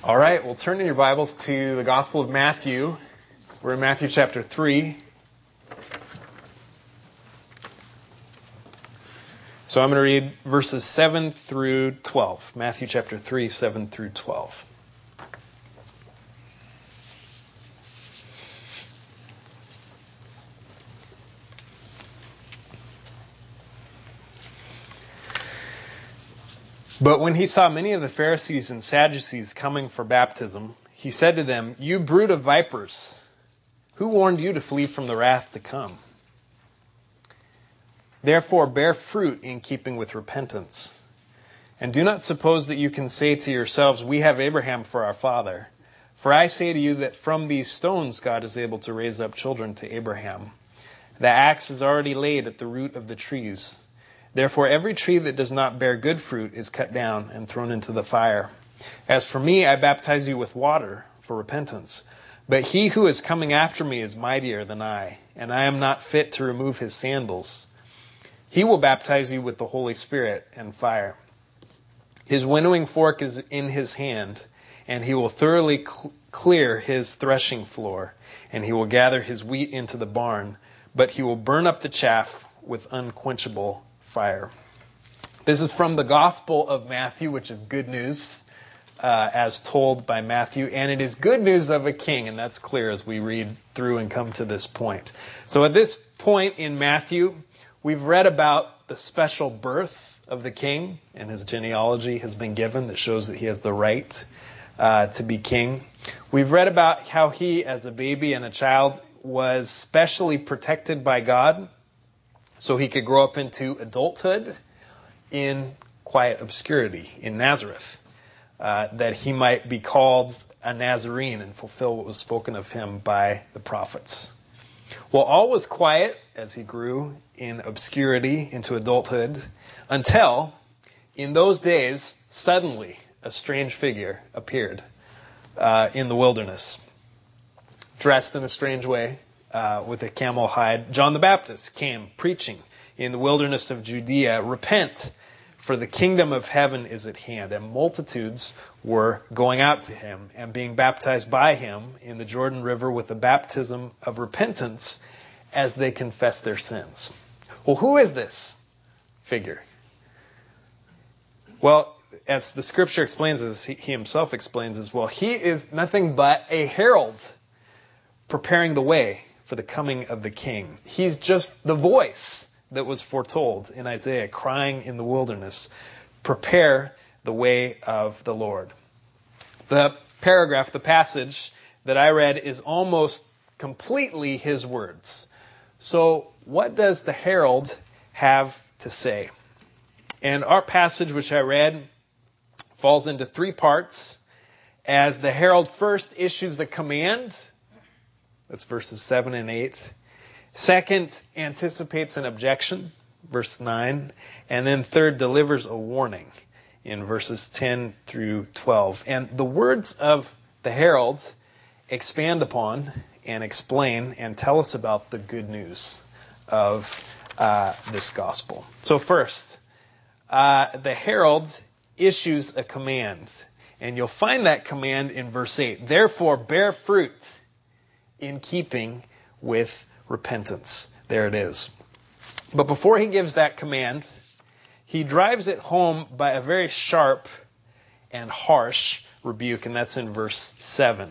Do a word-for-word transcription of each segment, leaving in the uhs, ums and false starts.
All right, well, turn in your Bibles to the Gospel of Matthew. We're in Matthew chapter three. So I'm going to read verses seven through twelve. Matthew chapter three, seven through twelve. But when he saw many of the Pharisees and Sadducees coming for baptism, he said to them, "You brood of vipers, who warned you to flee from the wrath to come? Therefore bear fruit in keeping with repentance. And do not suppose that you can say to yourselves, 'We have Abraham for our father.' For I say to you that from these stones God is able to raise up children to Abraham. The axe is already laid at the root of the trees. Therefore every tree that does not bear good fruit is cut down and thrown into the fire. As for me, I baptize you with water for repentance. But he who is coming after me is mightier than I, and I am not fit to remove his sandals. He will baptize you with the Holy Spirit and fire. His winnowing fork is in his hand, and he will thoroughly cl- clear his threshing floor, and he will gather his wheat into the barn, but he will burn up the chaff with unquenchable fire." This is from the Gospel of Matthew, which is good news uh, as told by Matthew, and it is good news of a king, and that's clear as we read through and come to this point. So at this point in Matthew, we've read about the special birth of the king, and his genealogy has been given that shows that he has the right uh, to be king. We've read about how he, as a baby and a child, was specially protected by God, so he could grow up into adulthood in quiet obscurity in Nazareth, uh, that he might be called a Nazarene and fulfill what was spoken of him by the prophets. Well, all was quiet as he grew in obscurity into adulthood until, in those days, suddenly a strange figure appeared uh, in the wilderness, dressed in a strange way, Uh, with a camel hide. John the Baptist came preaching in the wilderness of Judea, "Repent, for the kingdom of heaven is at hand." And multitudes were going out to him and being baptized by him in the Jordan River with the baptism of repentance as they confessed their sins. Well, who is this figure? Well, as the scripture explains, as he, he himself explains as well, he is nothing but a herald preparing the way for the coming of the king. He's just the voice that was foretold in Isaiah, crying in the wilderness, "Prepare the way of the Lord." The paragraph, the passage that I read is almost completely his words. So what does the herald have to say? And our passage, which I read, falls into three parts, as the herald first issues a command. That's verses seven and eight. Second, anticipates an objection, verse nine. And then third, delivers a warning in verses ten through twelve. And the words of the herald expand upon and explain and tell us about the good news of uh, this gospel. So first, uh, the herald issues a command. And you'll find that command in verse eight. "Therefore bear fruit in keeping with repentance." There it is. But before he gives that command, he drives it home by a very sharp and harsh rebuke, and that's in verse seven.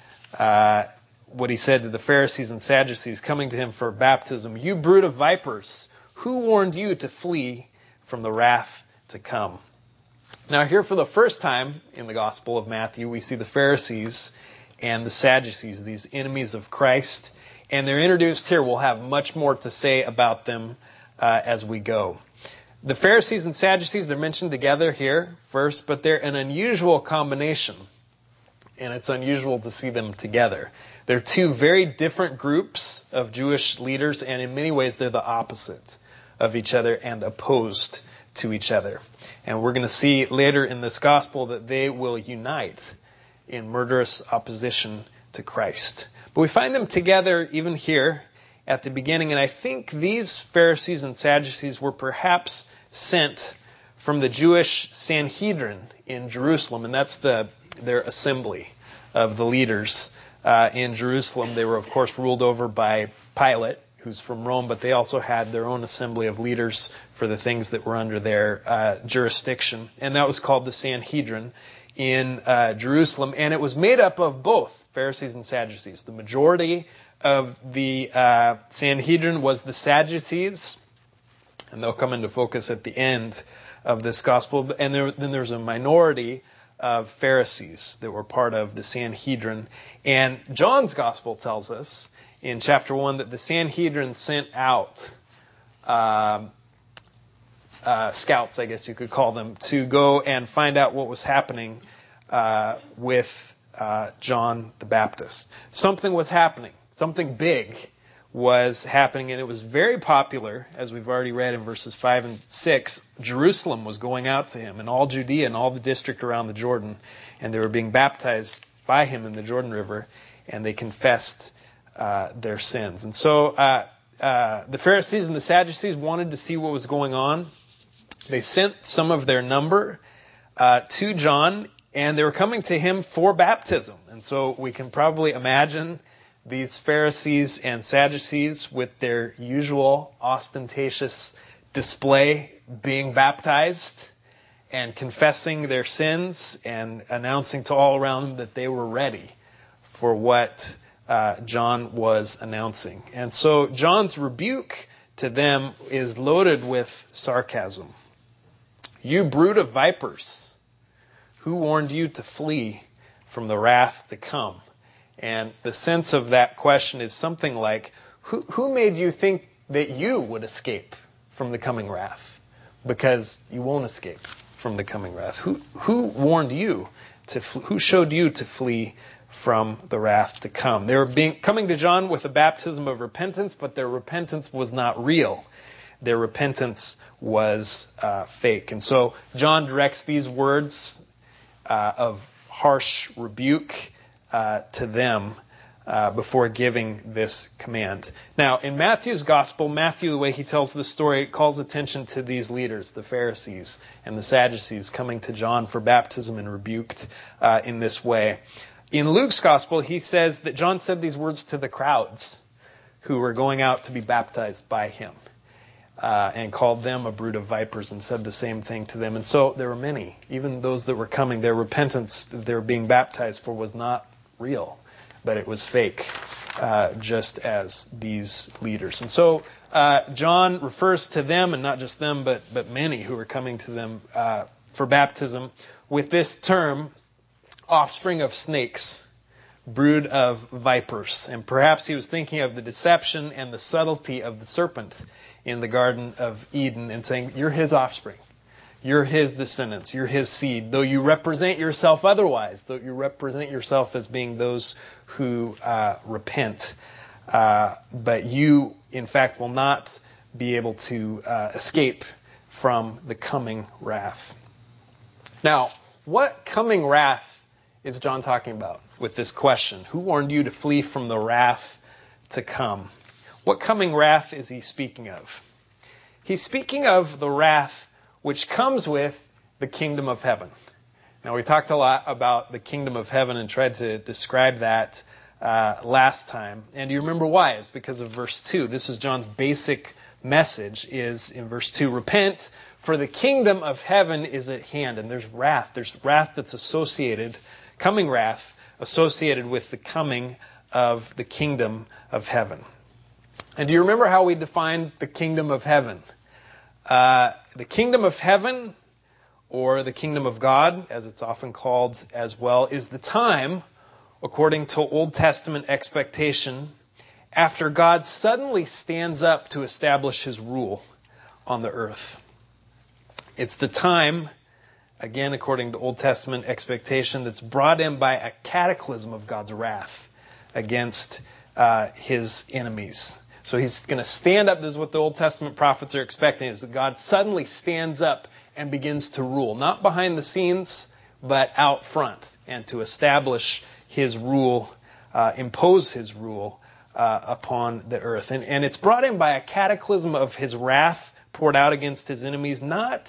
Uh, what he said to the Pharisees and Sadducees coming to him for baptism, "You brood of vipers, who warned you to flee from the wrath to come?" Now here for the first time in the Gospel of Matthew, we see the Pharisees and the Sadducees, these enemies of Christ. And they're introduced here. We'll have much more to say about them uh, as we go. The Pharisees and Sadducees, they're mentioned together here first, but they're an unusual combination. And it's unusual to see them together. They're two very different groups of Jewish leaders, and in many ways they're the opposite of each other and opposed to each other. And we're going to see later in this gospel that they will unite in murderous opposition to Christ. But we find them together even here at the beginning, and I think these Pharisees and Sadducees were perhaps sent from the Jewish Sanhedrin in Jerusalem, and that's the their assembly of the leaders uh, in Jerusalem. They were, of course, ruled over by Pilate, who's from Rome, but they also had their own assembly of leaders for the things that were under their uh, jurisdiction, and that was called the Sanhedrin in uh, Jerusalem, and it was made up of both Pharisees and Sadducees. The majority of the uh, Sanhedrin was the Sadducees, and they'll come into focus at the end of this gospel. And there, then there's a minority of Pharisees that were part of the Sanhedrin. And John's gospel tells us in chapter one that the Sanhedrin sent out um, uh, scouts, I guess you could call them, to go and find out what was happening uh, with uh, John the Baptist. Something was happening. Something big was happening, and it was very popular, as we've already read in verses five and six. Jerusalem was going out to him, and all Judea and all the district around the Jordan, and they were being baptized by him in the Jordan River, and they confessed uh, their sins. And so uh, uh, the Pharisees and the Sadducees wanted to see what was going on. They sent some of their number uh, to John, and they were coming to him for baptism. And so we can probably imagine these Pharisees and Sadducees with their usual ostentatious display being baptized and confessing their sins and announcing to all around them that they were ready for what uh, John was announcing. And so John's rebuke to them is loaded with sarcasm. You brood of vipers, who warned you to flee from the wrath to come? And the sense of that question is something like, who, who made you think that you would escape from the coming wrath? Because you won't escape from the coming wrath. Who, who warned you to, who showed you to flee from the wrath to come? They were being, coming to John with a baptism of repentance, but their repentance was not real. Their repentance was uh, fake. And so John directs these words uh, of harsh rebuke Uh, to them uh, before giving this command. Now, in Matthew's gospel, Matthew, the way he tells the story, calls attention to these leaders, the Pharisees and the Sadducees, coming to John for baptism and rebuked uh, in this way. In Luke's gospel, he says that John said these words to the crowds who were going out to be baptized by him, uh, and called them a brood of vipers and said the same thing to them. And so there were many, even those that were coming, their repentance that they were being baptized for was not real, but it was fake, uh, just as these leaders. And so uh, John refers to them, and not just them, but but many who are coming to them uh, for baptism, with this term, offspring of snakes, brood of vipers. And perhaps he was thinking of the deception and the subtlety of the serpent in the Garden of Eden, and saying, you're his offspring. You're his descendants. You're his seed. Though you represent yourself otherwise, though you represent yourself as being those who uh, repent, uh, but you, in fact, will not be able to uh, escape from the coming wrath. Now, what coming wrath is John talking about with this question? Who warned you to flee from the wrath to come? What coming wrath is he speaking of? He's speaking of the wrath which comes with the kingdom of heaven. Now, we talked a lot about the kingdom of heaven and tried to describe that uh, last time. And do you remember why? It's because of verse two. This is John's basic message, is in verse two, repent, for the kingdom of heaven is at hand. And there's wrath. There's wrath that's associated, coming wrath, associated with the coming of the kingdom of heaven. And do you remember how we defined the kingdom of heaven? Uh, the kingdom of heaven, or the kingdom of God, as it's often called as well, is the time, according to Old Testament expectation, after God suddenly stands up to establish his rule on the earth. It's the time, again, according to Old Testament expectation, that's brought in by a cataclysm of God's wrath against uh, his enemies. So he's going to stand up. This is what the Old Testament prophets are expecting, is that God suddenly stands up and begins to rule. Not behind the scenes, but out front. And to establish his rule, uh, impose his rule uh, upon the earth. And, and it's brought in by a cataclysm of his wrath poured out against his enemies, not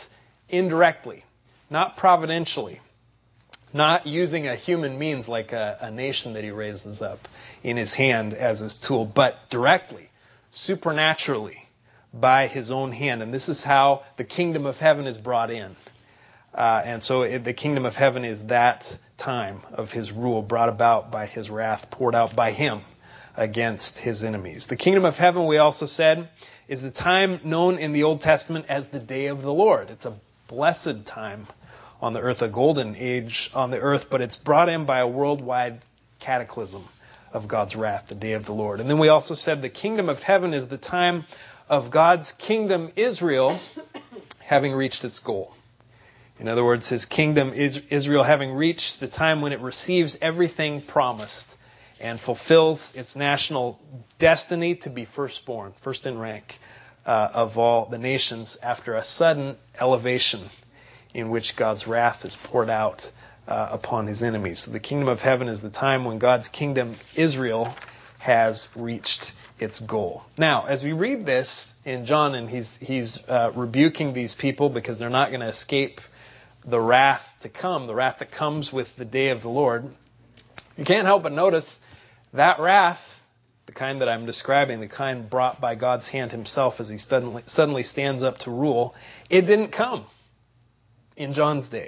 indirectly, not providentially, not using a human means like a, a nation that he raises up in his hand as his tool, but directly, supernaturally, by his own hand. And this is how the kingdom of heaven is brought in. Uh, and so it, the kingdom of heaven is that time of his rule brought about by his wrath poured out by him against his enemies. The kingdom of heaven, we also said, is the time known in the Old Testament as the day of the Lord. It's a blessed time on the earth, a golden age on the earth, but it's brought in by a worldwide cataclysm of God's wrath, the day of the Lord. And then we also said the kingdom of heaven is the time of God's kingdom, Israel, having reached its goal. In other words, his kingdom, Israel, having reached the time when it receives everything promised and fulfills its national destiny to be firstborn, first in rank uh, of all the nations after a sudden elevation in which God's wrath is poured out uh, upon his enemies. So the kingdom of heaven is the time when God's kingdom, Israel, has reached its goal. Now, as we read this in John, and he's, he's uh, rebuking these people because they're not going to escape the wrath to come, the wrath that comes with the day of the Lord, you can't help but notice that wrath, the kind that I'm describing, the kind brought by God's hand himself as he suddenly, suddenly stands up to rule, it didn't come in John's day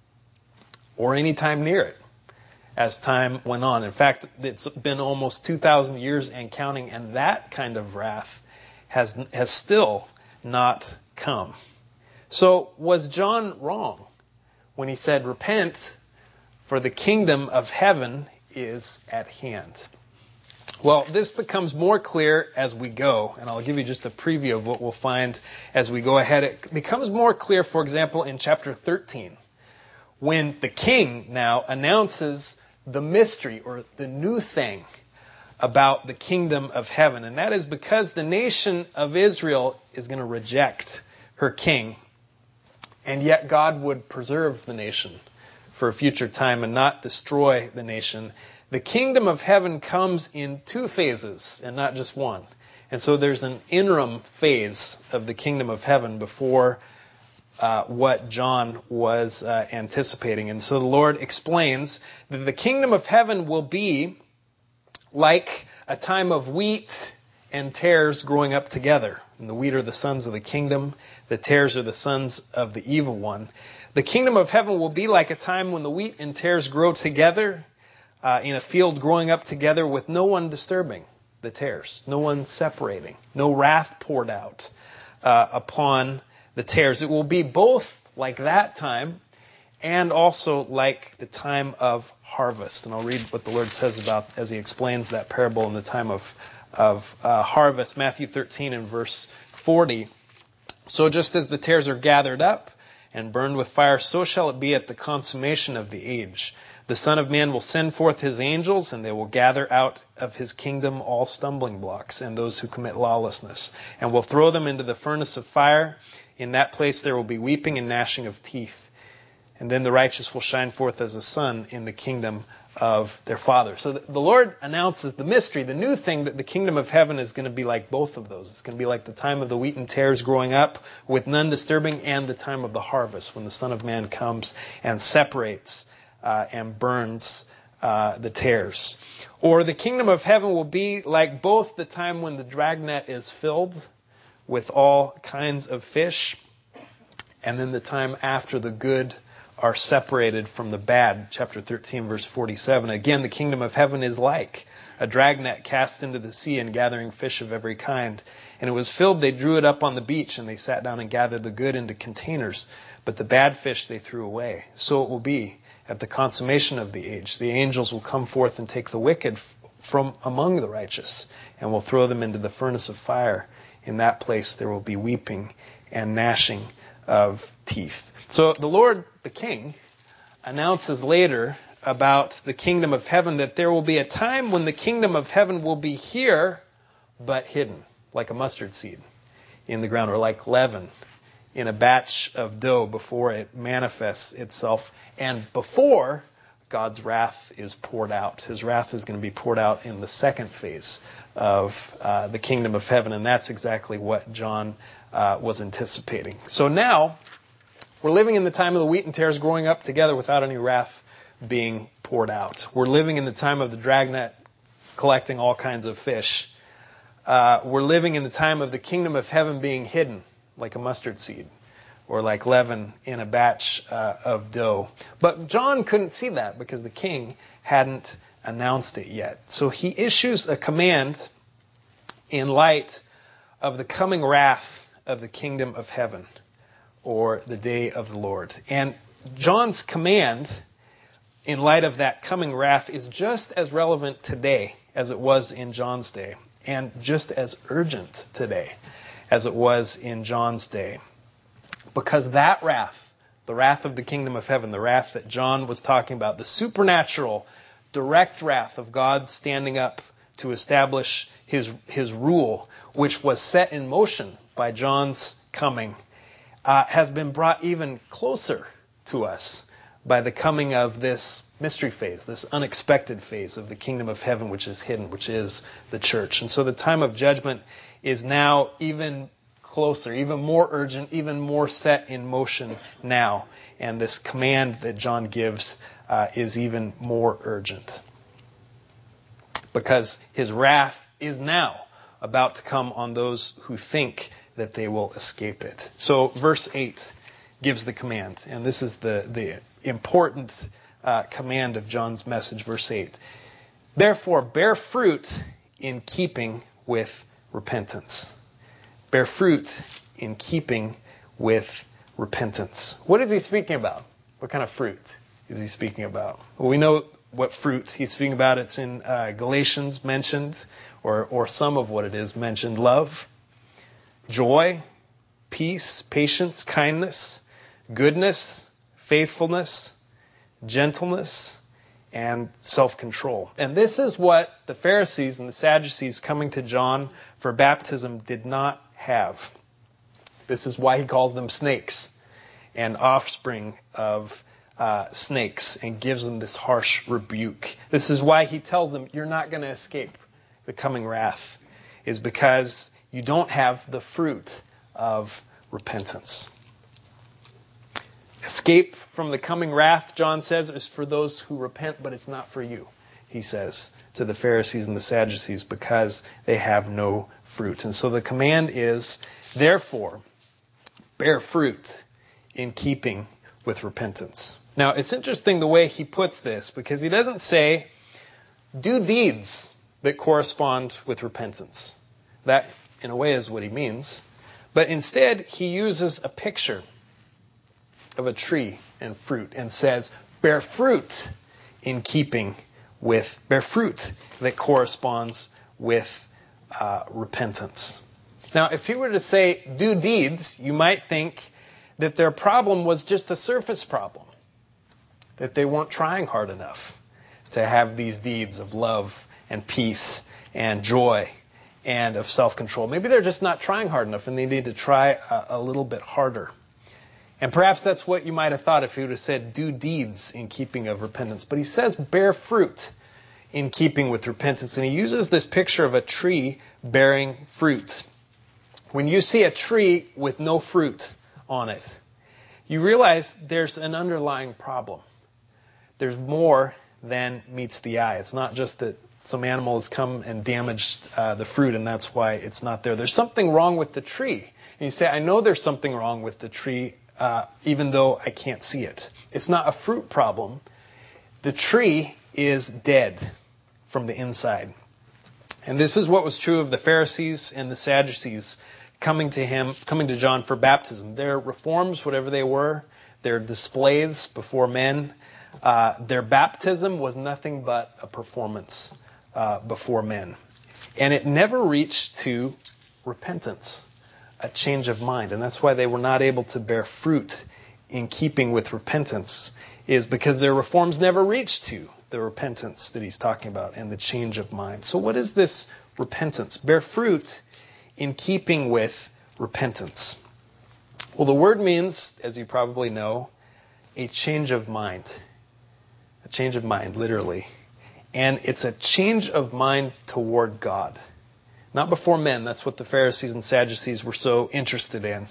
or any time near it as time went on. In fact, it's been almost two thousand years and counting, and that kind of wrath has, has still not come. So was John wrong when he said, repent, for the kingdom of heaven is at hand? Well, this becomes more clear as we go, and I'll give you just a preview of what we'll find as we go ahead. It becomes more clear, for example, in chapter thirteen, when the king now announces the mystery or the new thing about the kingdom of heaven. And that is because the nation of Israel is going to reject her king. And yet God would preserve the nation for a future time and not destroy the nation. The kingdom of heaven comes in two phases and not just one. And so there's an interim phase of the kingdom of heaven before uh, what John was uh, anticipating. And so the Lord explains that the kingdom of heaven will be like a time of wheat and tares growing up together. And the wheat are the sons of the kingdom. The tares are the sons of the evil one. The kingdom of heaven will be like a time when the wheat and tares grow together uh, in a field growing up together with no one disturbing the tares, no one separating, no wrath poured out uh, upon the tares. It will be both like that time and also like the time of harvest. And I'll read what the Lord says about as he explains that parable in the time of of uh, harvest, Matthew thirteen and verse forty. So just as the tares are gathered up and burned with fire, so shall it be at the consummation of the age. The Son of Man will send forth his angels, and they will gather out of his kingdom all stumbling blocks and those who commit lawlessness, and will throw them into the furnace of fire. In that place there will be weeping and gnashing of teeth. And then the righteous will shine forth as the sun in the kingdom of their Father. So the Lord announces the mystery, the new thing, that the kingdom of heaven is going to be like both of those. It's going to be like the time of the wheat and tares growing up with none disturbing, and the time of the harvest when the Son of Man comes and separates uh, and burns uh, the tares. Or the kingdom of heaven will be like both the time when the dragnet is filled with all kinds of fish, and then the time after the good are separated from the bad. Chapter thirteen, verse forty-seven. Again, the kingdom of heaven is like a dragnet cast into the sea and gathering fish of every kind. And it was filled, they drew it up on the beach, and they sat down and gathered the good into containers. But the bad fish they threw away. So it will be at the consummation of the age. The angels will come forth and take the wicked from among the righteous, and will throw them into the furnace of fire. In that place there will be weeping and gnashing of teeth. So the Lord, the King, announces later about the kingdom of heaven that there will be a time when the kingdom of heaven will be here, but hidden, like a mustard seed in the ground, or like leaven in a batch of dough before it manifests itself, and before God's wrath is poured out. His wrath is going to be poured out in the second phase of uh, the kingdom of heaven, and that's exactly what John uh, was anticipating. So now, We're living in the time of the wheat and tares growing up together without any wrath being poured out. We're living in the time of the dragnet collecting all kinds of fish. Uh, we're living in the time of the kingdom of heaven being hidden like a mustard seed or like leaven in a batch uh, of dough. But John couldn't see that because the king hadn't announced it yet. So he issues a command in light of the coming wrath of the kingdom of heaven, or the day of the Lord. And John's command, in light of that coming wrath, is just as relevant today as it was in John's day, and just as urgent today as it was in John's day. Because that wrath, the wrath of the kingdom of heaven, the wrath that John was talking about, the supernatural, direct wrath of God standing up to establish his, his rule, which was set in motion by John's coming, uh, has been brought even closer to us by the coming of this mystery phase, this unexpected phase of the kingdom of heaven, which is hidden, which is the church. And so the time of judgment is now even closer, even more urgent, even more set in motion now. And this command that John gives uh, is even more urgent, because his wrath is now about to come on those who think that they will escape it. So verse eight gives the command, and this is the, the important uh, command of John's message, verse eight. Therefore, bear fruit in keeping with repentance. Bear fruit in keeping with repentance. What is he speaking about? What kind of fruit is he speaking about? Well, we know what fruit he's speaking about. It's in uh, Galatians mentioned, or, or some of what it is mentioned. Love, joy, peace, patience, kindness, goodness, faithfulness, gentleness, and self-control. And this is what the Pharisees and the Sadducees coming to John for baptism did not have. This is why he calls them snakes and offspring of uh, snakes, and gives them this harsh rebuke. This is why he tells them, you're not going to escape the coming wrath, is because you don't have the fruit of repentance. Escape from the coming wrath, John says, is for those who repent, but it's not for you, he says to the Pharisees and the Sadducees, because they have no fruit. And so the command is, therefore, bear fruit in keeping with repentance. Now, it's interesting the way he puts this, because he doesn't say, do deeds that correspond with repentance. That, in a way, is what he means. But instead, he uses a picture of a tree and fruit and says, bear fruit in keeping with, bear fruit that corresponds with uh, repentance. Now, if he were to say, do deeds, you might think that their problem was just a surface problem, that they weren't trying hard enough to have these deeds of love and peace and joy and of self-control. Maybe they're just not trying hard enough and they need to try a, a little bit harder. And perhaps that's what you might have thought if he would have said, do deeds in keeping of repentance. But he says, bear fruit in keeping with repentance. And he uses this picture of a tree bearing fruit. When you see a tree with no fruit on it, you realize there's an underlying problem. There's more than meets the eye. It's not just that some animal has come and damaged uh, the fruit and that's why it's not there. There's something wrong with the tree. And you say, I know there's something wrong with the tree, uh, even though I can't see it. It's not a fruit problem. The tree is dead from the inside. And this is what was true of the Pharisees and the Sadducees coming to him, coming to John for baptism. Their reforms, whatever they were, their displays before men, uh, their baptism was nothing but a performance uh, before men. And it never reached to repentance, a change of mind. And that's why they were not able to bear fruit in keeping with repentance, is because their reforms never reached to the repentance that he's talking about and the change of mind. So what is this repentance? Bear fruit in keeping with repentance. Well, the word means, as you probably know, a change of mind. A change of mind, literally. And it's a change of mind toward God. Not before men. That's what the Pharisees and Sadducees were so interested in.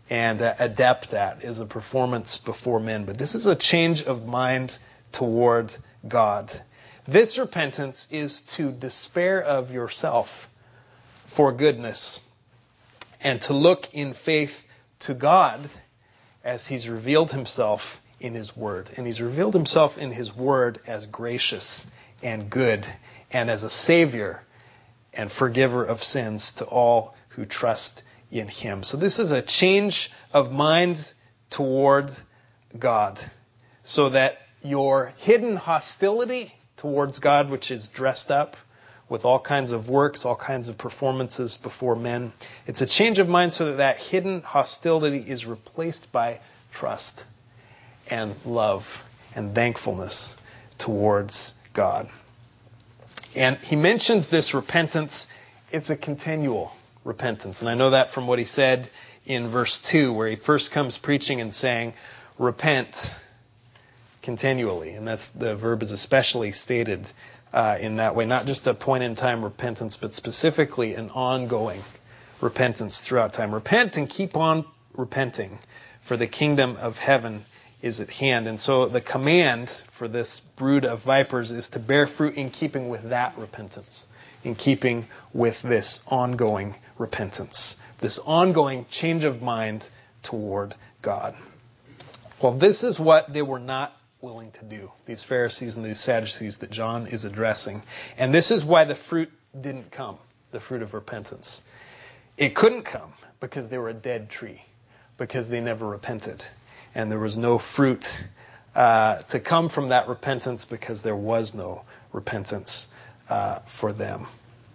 and uh, adept at is a performance before men. But this is a change of mind toward God. This repentance is to despair of yourself for goodness and to look in faith to God as He's revealed Himself in His Word. And He's revealed Himself in His Word as gracious and good and as a Savior and forgiver of sins to all who trust in Him. So this is a change of mind toward God, so that your hidden hostility towards God, which is dressed up with all kinds of works, all kinds of performances before men, it's a change of mind so that that hidden hostility is replaced by trust and love and thankfulness towards God. And he mentions this repentance. It's a continual repentance. And I know that from what he said in verse two, where he first comes preaching and saying, repent continually. And that's, the verb is especially stated uh, in that way. Not just a point-in-time repentance, but specifically an ongoing repentance throughout time. Repent and keep on repenting, for the kingdom of heaven is at hand. And so the command for this brood of vipers is to bear fruit in keeping with that repentance, in keeping with this ongoing repentance, this ongoing change of mind toward God. Well, this is what they were not willing to do, these Pharisees and these Sadducees that John is addressing. And this is why the fruit didn't come, the fruit of repentance. It couldn't come because they were a dead tree, because they never repented. And there was no fruit uh, to come from that repentance because there was no repentance uh, for them.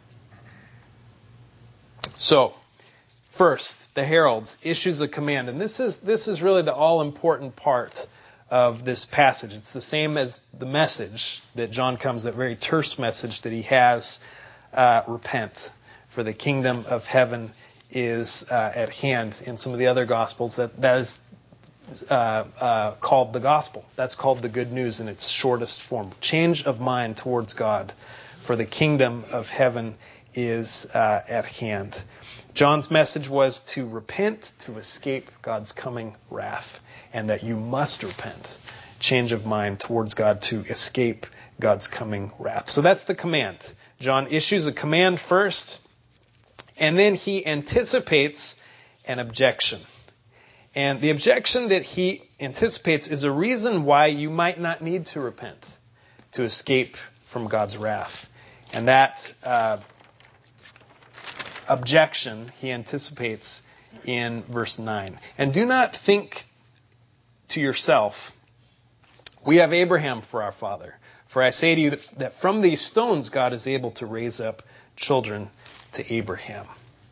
So, first, the herald issues a command. And this is this is really the all-important part of this passage. It's the same as the message that John comes, that very terse message that he has, uh, repent, for the kingdom of heaven is uh, at hand. In some of the other Gospels, that, that is Uh, uh, called the gospel. That's called the good news in its shortest form. Change of mind towards God, for the kingdom of heaven is uh, at hand. John's message was to repent to escape God's coming wrath, and that you must repent. Change of mind towards God to escape God's coming wrath. So that's the command. John issues a command first, and then he anticipates an objection. And the objection that he anticipates is a reason why you might not need to repent to escape from God's wrath. And that uh, objection he anticipates in verse nine. And do not think to yourself, we have Abraham for our father. For I say to you that, that from these stones God is able to raise up children to Abraham.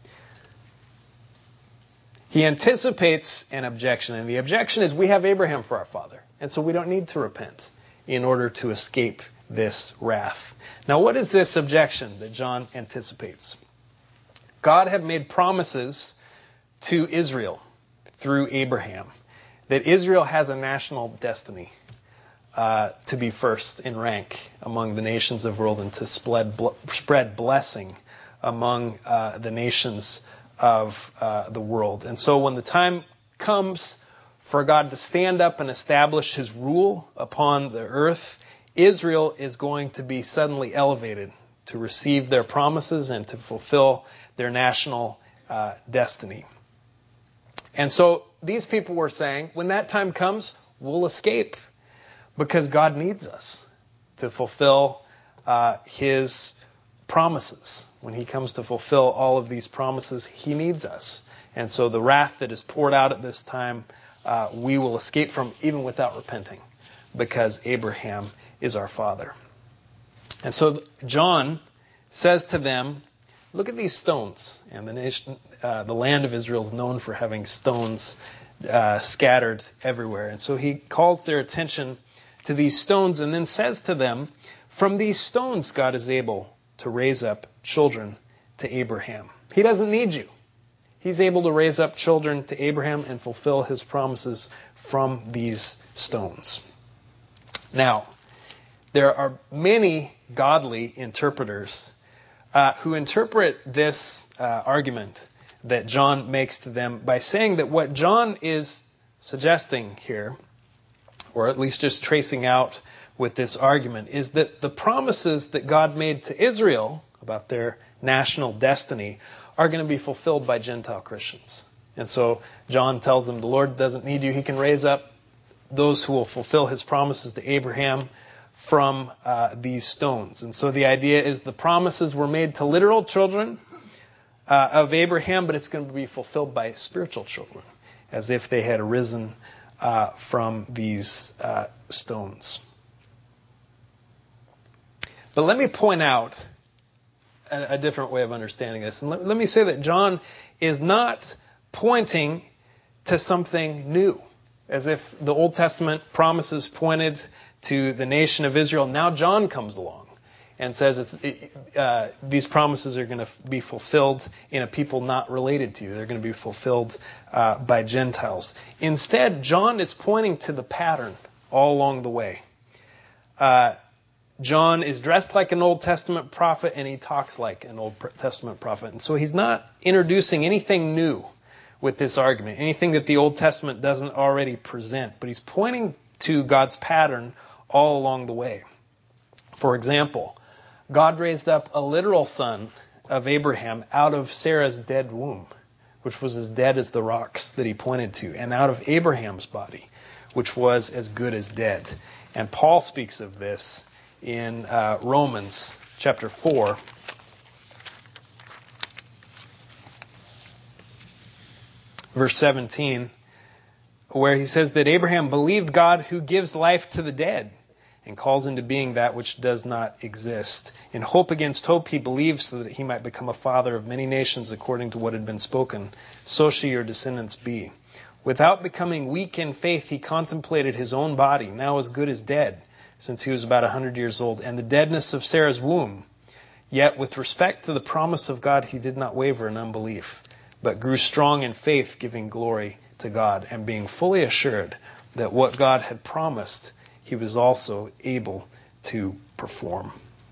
He anticipates an objection, and the objection is we have Abraham for our father, and so we don't need to repent in order to escape this wrath. Now, what is this objection that John anticipates? God had made promises to Israel through Abraham that Israel has a national destiny uh, to be first in rank among the nations of the world and to spread, spread blessing among uh, the nations of uh, the world. And so when the time comes for God to stand up and establish His rule upon the earth, Israel is going to be suddenly elevated to receive their promises and to fulfill their national uh, destiny. And so these people were saying, when that time comes, we'll escape because God needs us to fulfill uh, His promises. When He comes to fulfill all of these promises, He needs us. And so the wrath that is poured out at this time, uh, we will escape from even without repenting, because Abraham is our father. And so John says to them, look at these stones. And the nation, uh, the land of Israel is known for having stones uh, scattered everywhere. And so he calls their attention to these stones and then says to them, from these stones God is able to raise up children to Abraham. He doesn't need you. He's able to raise up children to Abraham and fulfill His promises from these stones. Now, there are many godly interpreters uh, who interpret this uh, argument that John makes to them by saying that what John is suggesting here, or at least just tracing out with this argument, is that the promises that God made to Israel about their national destiny are going to be fulfilled by Gentile Christians. And so John tells them the Lord doesn't need you. He can raise up those who will fulfill his promises to Abraham from uh, these stones. And so the idea is the promises were made to literal children uh, of Abraham, but it's going to be fulfilled by spiritual children, as if they had arisen uh, from these uh, stones. But let me point out a, a different way of understanding this. And let, let me say that John is not pointing to something new, as if the Old Testament promises pointed to the nation of Israel. Now John comes along and says it's, it, uh, these promises are going to be fulfilled in a people not related to you. They're going to be fulfilled uh, by Gentiles. Instead, John is pointing to the pattern all along the way. Uh, John is dressed like an Old Testament prophet, and he talks like an Old Testament prophet. And so he's not introducing anything new with this argument, anything that the Old Testament doesn't already present, but he's pointing to God's pattern all along the way. For example, God raised up a literal son of Abraham out of Sarah's dead womb, which was as dead as the rocks that he pointed to, and out of Abraham's body, which was as good as dead. And Paul speaks of this in uh, Romans chapter four. Verse seventeen, where he says that Abraham believed God who gives life to the dead and calls into being that which does not exist. In hope against hope he believed so that he might become a father of many nations according to what had been spoken. So shall your descendants be. Without becoming weak in faith, he contemplated his own body, now as good as dead, since he was about a hundred years old, and the deadness of Sarah's womb. Yet with respect to the promise of God, he did not waver in unbelief, but grew strong in faith, giving glory to God, and being fully assured that what God had promised, he was also able to perform.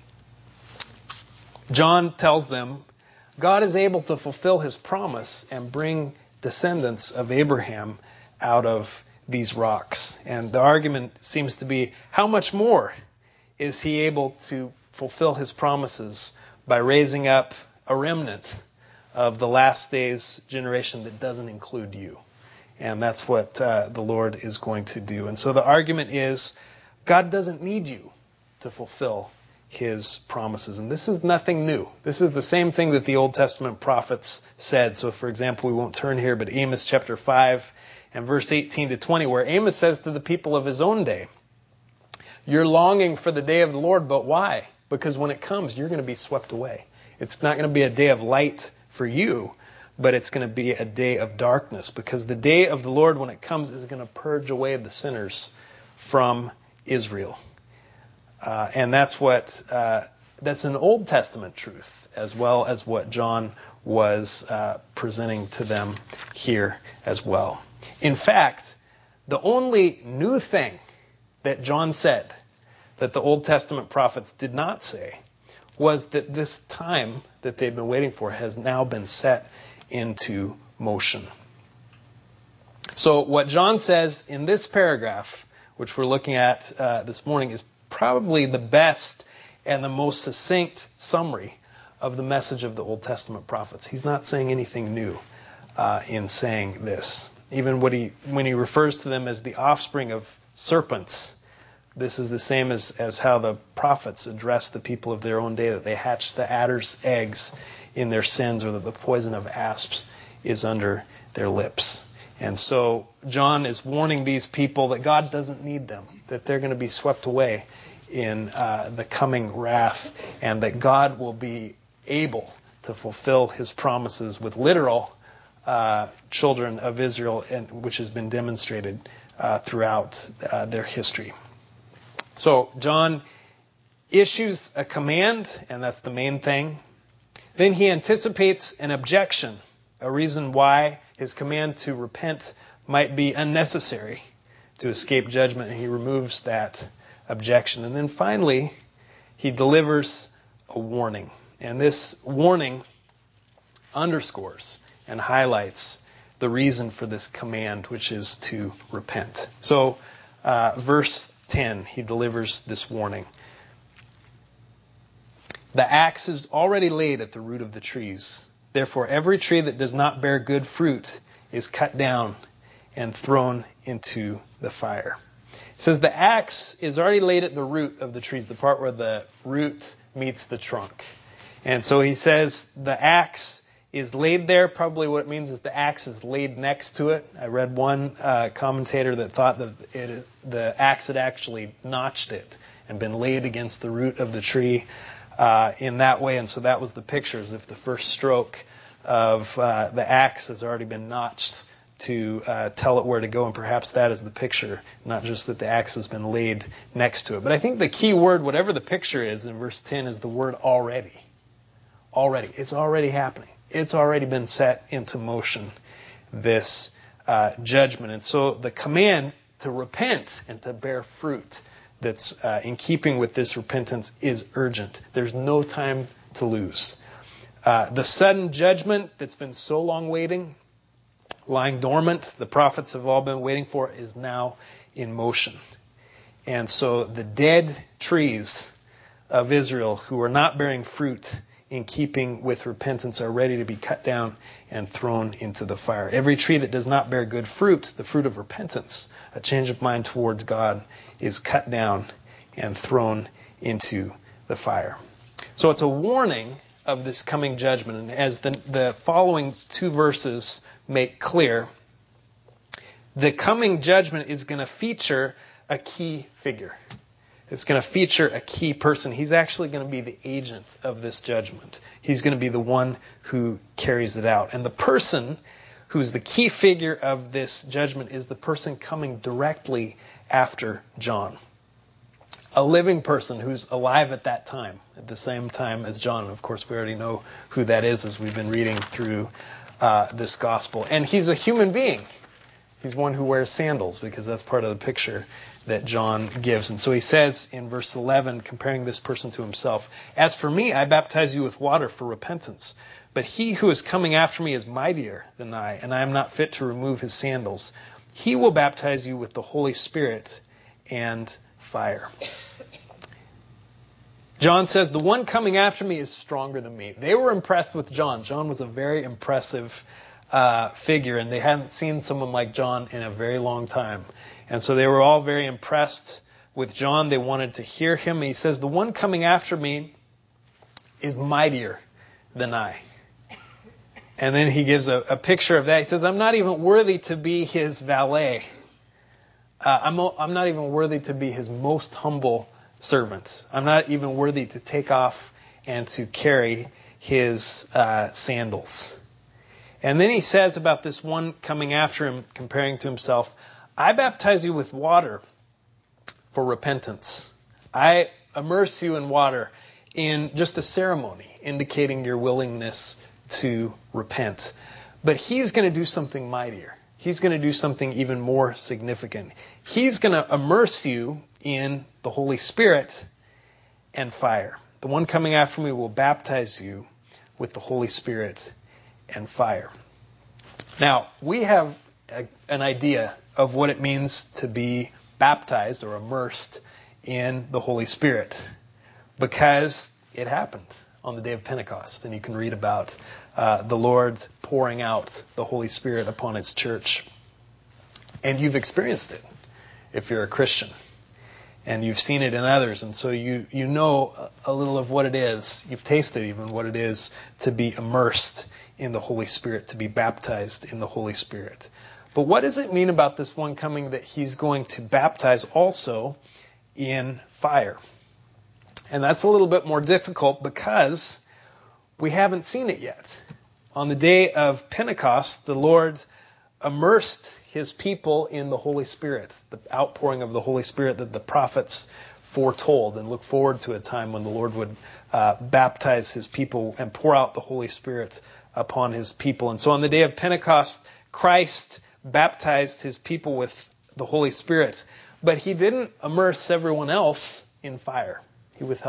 John tells them God is able to fulfill his promise and bring descendants of Abraham out of these rocks. And the argument seems to be, how much more is he able to fulfill his promises by raising up a remnant of the last days generation that doesn't include you? And that's what uh, the Lord is going to do. And so the argument is, God doesn't need you to fulfill his promises. And this is nothing new. This is the same thing that the Old Testament prophets said. So for example, we won't turn here, but Amos chapter five and verse eighteen to twenty, where Amos says to the people of his own day, you're longing for the day of the Lord, but why? Because when it comes, you're going to be swept away. It's not going to be a day of light for you, but it's going to be a day of darkness, because the day of the Lord, when it comes, is going to purge away the sinners from Israel. Uh, and that's what uh, that's an Old Testament truth, as well as what John was uh, presenting to them here as well. In fact, the only new thing that John said that the Old Testament prophets did not say was that this time that they've been waiting for has now been set into motion. So what John says in this paragraph, which we're looking at uh, this morning, is probably the best and the most succinct summary of the message of the Old Testament prophets. He's not saying anything new uh, in saying this. Even when he, when he refers to them as the offspring of serpents, this is the same as, as how the prophets addressed the people of their own day, that they hatched the adder's eggs in their sins, or that the poison of asps is under their lips. And so John is warning these people that God doesn't need them, that they're going to be swept away in uh, the coming wrath, and that God will be able to fulfill his promises with literal uh, children of Israel, and which has been demonstrated uh, throughout uh, their history. So John issues a command, and that's the main thing. Then he anticipates an objection, a reason why his command to repent might be unnecessary to escape judgment, and he removes that objection. And then finally, he delivers a warning. And this warning underscores and highlights the reason for this command, which is to repent. So, uh, verse ten, he delivers this warning. The axe is already laid at the root of the trees. Therefore, every tree that does not bear good fruit is cut down and thrown into the fire. It says the axe is already laid at the root of the trees, the part where the root meets the trunk. And so he says the axe is laid there. Probably what it means is the axe is laid next to it. I read one uh, commentator that thought that it, the axe had actually notched it and been laid against the root of the tree uh, in that way. And so that was the picture, as if the first stroke of uh, the axe has already been notched to uh, tell it where to go, and perhaps that is the picture, not just that the axe has been laid next to it. But I think the key word, whatever the picture is in verse ten, is the word already. Already. It's already happening. It's already been set into motion, this uh, judgment. And so the command to repent and to bear fruit that's uh, in keeping with this repentance is urgent. There's no time to lose. Uh, the sudden judgment that's been so long waiting, lying dormant, the prophets have all been waiting for, is now in motion. And so the dead trees of Israel who are not bearing fruit in keeping with repentance are ready to be cut down and thrown into the fire. Every tree that does not bear good fruit, the fruit of repentance, a change of mind towards God, is cut down and thrown into the fire. So it's a warning of this coming judgment. And as the, the following two verses make clear, the coming judgment is going to feature a key figure. It's going to feature a key person. He's actually going to be the agent of this judgment. He's going to be the one who carries it out. And the person who's the key figure of this judgment is the person coming directly after John. A living person who's alive at that time, at the same time as John. And of course, we already know who that is as we've been reading through uh, this gospel. And he's a human being. He's one who wears sandals, because that's part of the picture that John gives. And so he says in verse eleven, comparing this person to himself, "As for me, I baptize you with water for repentance. But he who is coming after me is mightier than I, and I am not fit to remove his sandals. He will baptize you with the Holy Spirit and fire." John says, the one coming after me is stronger than me. They were impressed with John. John was a very impressive uh, figure, and they hadn't seen someone like John in a very long time. And so they were all very impressed with John. They wanted to hear him. He says, the one coming after me is mightier than I. And then he gives a, a picture of that. He says, I'm not even worthy to be his valet. Uh, I'm, I'm not even worthy to be his most humble servant. I'm not even worthy to take off and to carry his uh, sandals. And then he says about this one coming after him, comparing to himself, I baptize you with water for repentance. I immerse you in water in just a ceremony, indicating your willingness to repent. But he's going to do something mightier. He's going to do something even more significant. He's going to immerse you in the Holy Spirit and fire. The one coming after me will baptize you with the Holy Spirit and fire. Now, we have a, an idea of what it means to be baptized or immersed in the Holy Spirit, because it happened on the day of Pentecost, and you can read about uh, the Lord pouring out the Holy Spirit upon His church. And you've experienced it if you're a Christian, and you've seen it in others, and so you, you know a little of what it is. You've tasted even what it is to be immersed in the Holy Spirit, to be baptized in the Holy Spirit. But what does it mean about this one coming that He's going to baptize also in fire? And that's a little bit more difficult because we haven't seen it yet. On the day of Pentecost, the Lord immersed His people in the Holy Spirit, the outpouring of the Holy Spirit that the prophets foretold, and look forward to a time when the Lord would uh, baptize His people and pour out the Holy Spirit upon His people. And so on the day of Pentecost, Christ baptized His people with the Holy Spirit, but He didn't immerse everyone else in fire. He withheld it.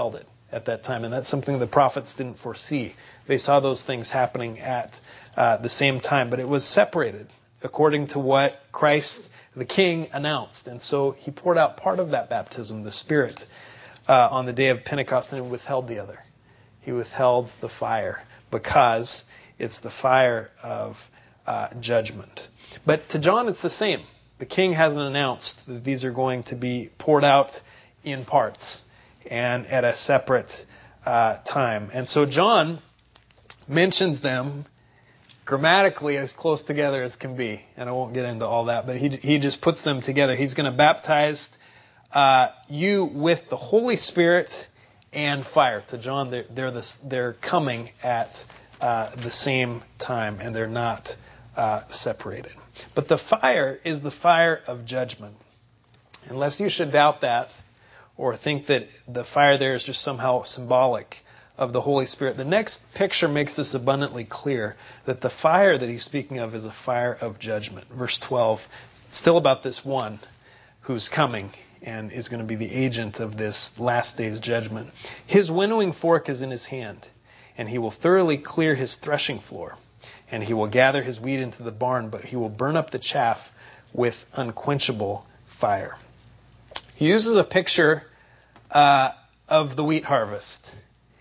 at that time, and that's something the prophets didn't foresee. They saw those things happening at uh, the same time, but it was separated according to what Christ the King announced. And so he poured out part of that baptism, the Spirit, uh, on the day of Pentecost, and withheld the other. He withheld the fire because it's the fire of uh, judgment. But to John, it's the same. The King hasn't announced that these are going to be poured out in parts and at a separate uh, time. And so John mentions them grammatically as close together as can be. And I won't get into all that, but he he just puts them together. He's going to baptize uh, you with the Holy Spirit and fire. To John, they're they're, this, they're coming at uh, the same time, and they're not uh, separated. But the fire is the fire of judgment. Unless you should doubt that, or think that the fire there is just somehow symbolic of the Holy Spirit, the next picture makes this abundantly clear, that the fire that he's speaking of is a fire of judgment. Verse twelve, still about this one who's coming and is going to be the agent of this last day's judgment. His winnowing fork is in his hand, and he will thoroughly clear his threshing floor, and he will gather his wheat into the barn, but he will burn up the chaff with unquenchable fire. He uses a picture uh, of the wheat harvest.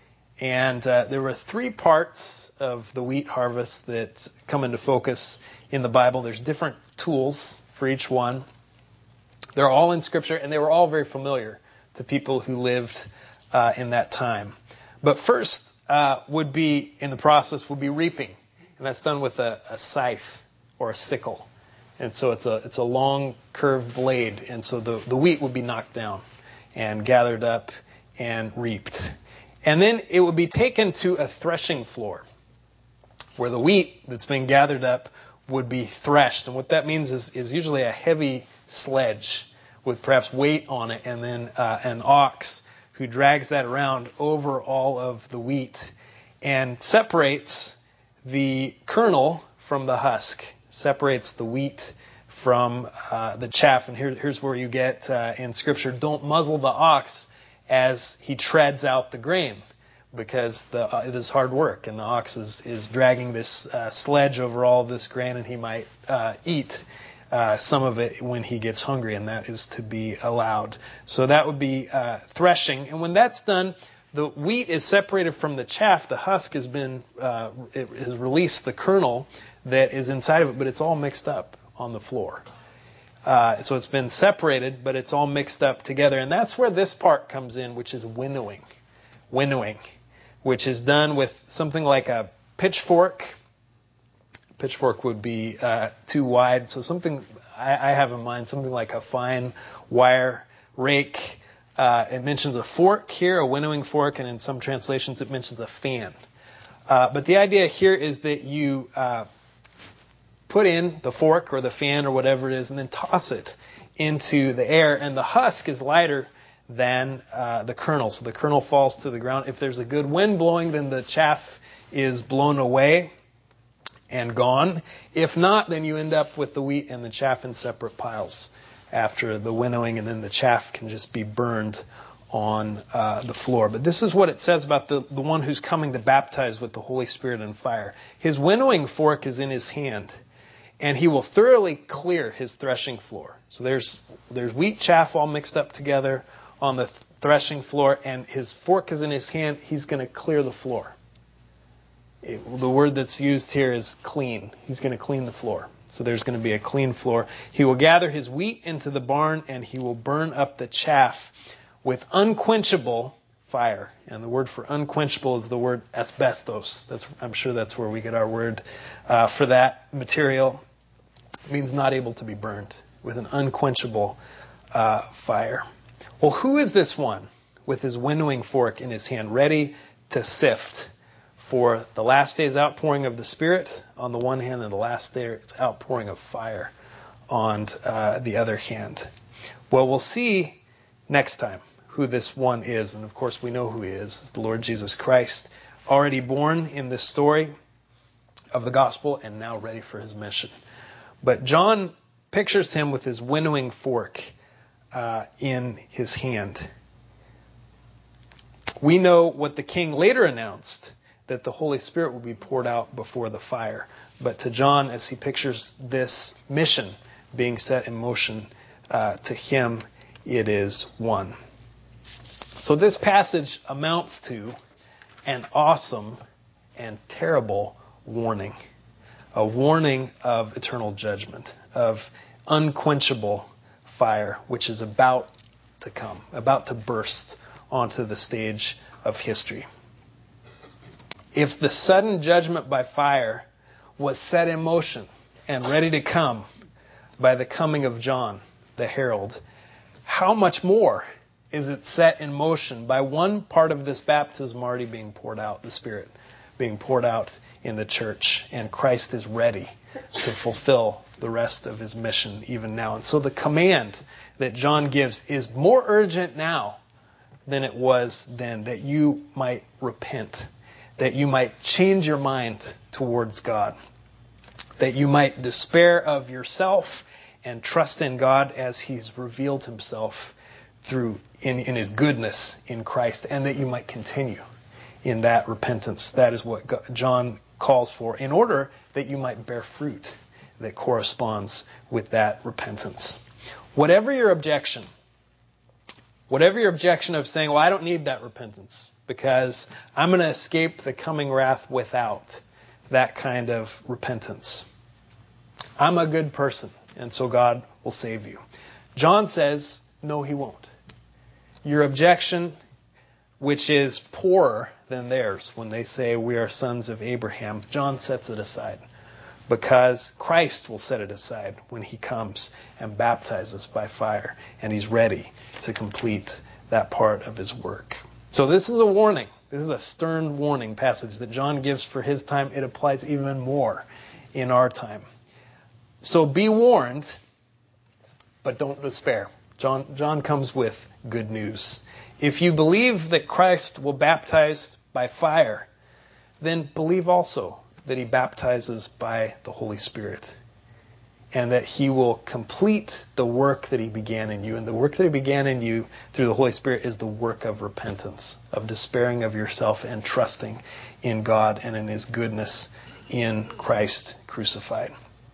And uh, there were three parts of the wheat harvest that come into focus in the Bible. There's different tools for each one. They're all in Scripture, and they were all very familiar to people who lived uh, in that time. But first uh, would be, in the process, would be reaping. And that's done with a, a scythe or a sickle. And so it's a it's a long curved blade. And so the, the wheat would be knocked down and gathered up and reaped. And then it would be taken to a threshing floor where the wheat that's been gathered up would be threshed. And what that means is, is usually a heavy sledge with perhaps weight on it, and then uh, an ox who drags that around over all of the wheat and separates the kernel from the husk, separates the wheat from uh, the chaff. And here, here's where you get uh, in Scripture, don't muzzle the ox as he treads out the grain, because the, uh, it is hard work, and the ox is, is dragging this uh, sledge over all of this grain, and he might uh, eat uh, some of it when he gets hungry, and that is to be allowed. So that would be uh, threshing. And when that's done, the wheat is separated from the chaff. The husk has been, uh, it has released the kernel that is inside of it, but it's all mixed up on the floor. Uh, so it's been separated, but it's all mixed up together. And that's where this part comes in, which is winnowing. Winnowing, which is done with something like a pitchfork. Pitchfork would be uh, too wide. So something I, I have in mind, something like a fine wire rake. Uh, it mentions a fork here, a winnowing fork, and in some translations it mentions a fan. Uh, but the idea here is that you uh, put in the fork or the fan or whatever it is, and then toss it into the air, and the husk is lighter than uh, the kernel. So the kernel falls to the ground. If there's a good wind blowing, then the chaff is blown away and gone. If not, then you end up with the wheat and the chaff in separate piles after the winnowing, and then the chaff can just be burned on uh, the floor. But this is what it says about the, the one who's coming to baptize with the Holy Spirit and fire. His winnowing fork is in his hand, and he will thoroughly clear his threshing floor. So there's there's wheat, chaff all mixed up together on the th- threshing floor, and his fork is in his hand. He's going to clear the floor. It, the word that's used here is clean. He's going to clean the floor. So there's going to be a clean floor. He will gather his wheat into the barn, and he will burn up the chaff with unquenchable fire. And the word for unquenchable is the word asbestos. That's, I'm sure that's where we get our word uh, for that material. It means not able to be burned, with an unquenchable uh, fire. Well, who is this one with his winnowing fork in his hand, ready to sift for the last day's outpouring of the Spirit on the one hand, and the last day's outpouring of fire on uh, the other hand? Well, we'll see next time who this one is. And of course, we know who he is. It's the Lord Jesus Christ, already born in this story of the gospel and now ready for his mission. But John pictures him with his winnowing fork uh, in his hand. We know what the king later announced, that the Holy Spirit will be poured out before the fire. But to John, as he pictures this mission being set in motion, uh, to him it is one. So this passage amounts to an awesome and terrible warning. A warning of eternal judgment, of unquenchable fire, which is about to come, about to burst onto the stage of history. If the sudden judgment by fire was set in motion and ready to come by the coming of John, the herald, how much more is it set in motion by one part of this baptism already being poured out, the Spirit being poured out in the church, and Christ is ready to fulfill the rest of his mission even now. And so the command that John gives is more urgent now than it was then, that you might repent, that you might change your mind towards God, that you might despair of yourself and trust in God as he's revealed himself through in, in his goodness in Christ, and that you might continue in that repentance. That is what God, John calls for, in order that you might bear fruit that corresponds with that repentance. Whatever your objection, whatever your objection of saying, well, I don't need that repentance because I'm going to escape the coming wrath without that kind of repentance. I'm a good person, and so God will save you. John says, no, he won't. Your objection, which is poorer than theirs when they say we are sons of Abraham, John sets it aside, because Christ will set it aside when he comes and baptizes by fire, and he's ready to complete that part of his work. So this is a warning. This is a stern warning passage that John gives for his time. It applies even more in our time. So be warned, but don't despair. John, John comes with good news. If you believe that Christ will baptize by fire, then believe also that he baptizes by the Holy Spirit, and that he will complete the work that he began in you. And the work that he began in you through the Holy Spirit is the work of repentance, of despairing of yourself and trusting in God and in his goodness in Christ crucified.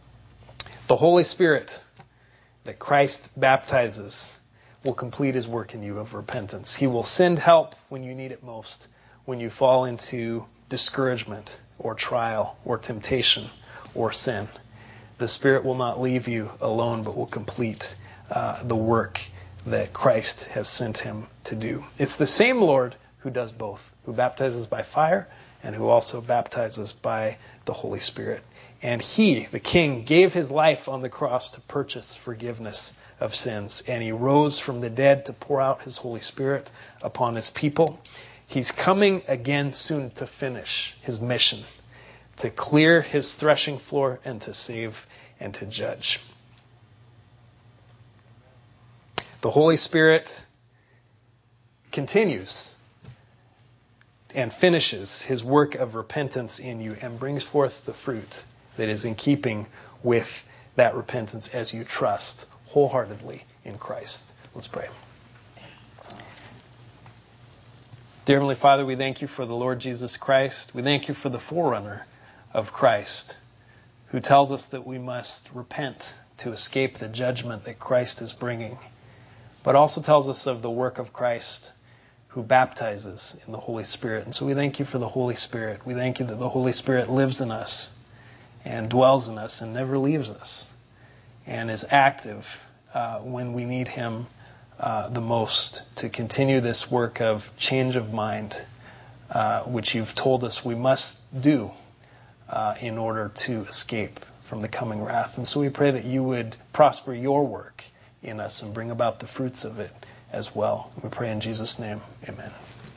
The Holy Spirit that Christ baptizes will complete his work in you of repentance. He will send help when you need it most, when you fall into discouragement or trial or temptation or sin. The Spirit will not leave you alone, but will complete uh, the work that Christ has sent him to do. It's the same Lord who does both, who baptizes by fire and who also baptizes by the Holy Spirit. And he, the King, gave his life on the cross to purchase forgiveness of sins. And he rose from the dead to pour out his Holy Spirit upon his people. He's coming again soon to finish his mission, to clear his threshing floor and to save and to judge. The Holy Spirit continues and finishes his work of repentance in you and brings forth the fruit that is in keeping with that repentance as you trust wholeheartedly in Christ. Let's pray. Dear Heavenly Father, we thank you for the Lord Jesus Christ. We thank you for the forerunner of Christ, who tells us that we must repent to escape the judgment that Christ is bringing, but also tells us of the work of Christ, who baptizes in the Holy Spirit. And so we thank you for the Holy Spirit. We thank you that the Holy Spirit lives in us and dwells in us and never leaves us, and is active uh, when we need him uh, the most to continue this work of change of mind, uh, which you've told us we must do uh, in order to escape from the coming wrath. And so we pray that you would prosper your work in us and bring about the fruits of it as well. We pray in Jesus' name. Amen.